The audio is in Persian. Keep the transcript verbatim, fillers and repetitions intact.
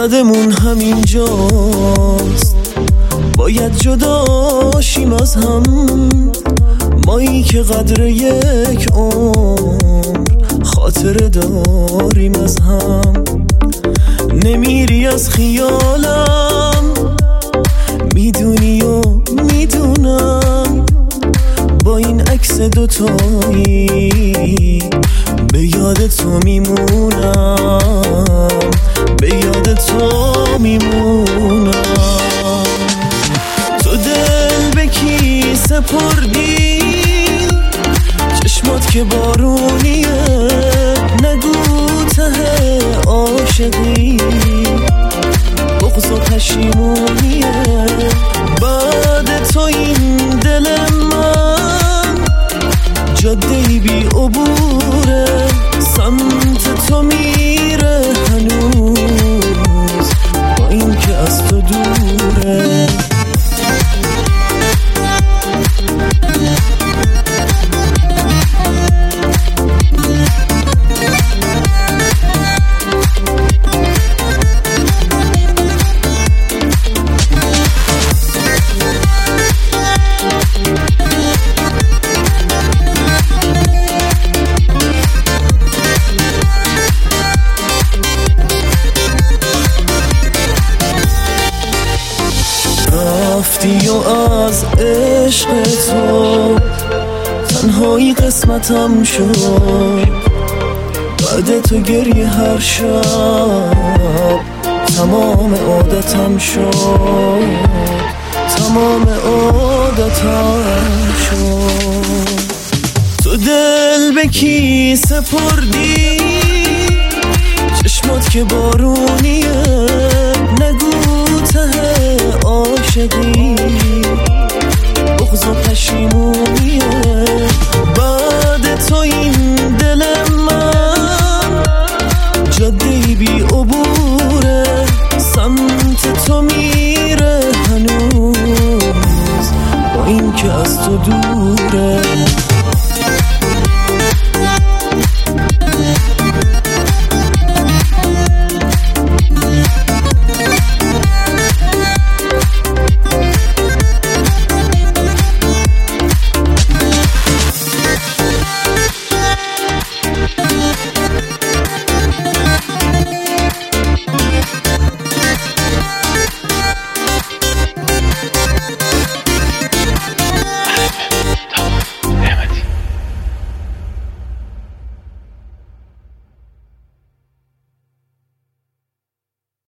مقصدمون همینجاست، باید جداشیم از هم، مایی که قدر یک عمر خاطره داریم از هم. نمیری از خیالم، میدونی و میدونم، با این عکس دوتایی به یاد تو میمونم، به یاد تو میمونم. تو دل به کی سپردی؟ چشمات که بارونیه، نگو ته عاشقی، بغض و پشیمونیه. بعد تو این دل من جاده‌ای بی عبوره، سمت تو میره هنوز، با این که از تو دوره. رفتی و از عشق تو تنهایی قسمتم شد، بعد تو گریه هر شب تمام عادتم شد، تمام عادتم شد. تو دل به کی سپردی؟ چشمات که بارونیه، نگو ته عاشقی، بغض و پشیمونیه. بعد تو این دل من جاده‌ای بی عبوره، سمت تو میره هنوز، با این که از تو دوره.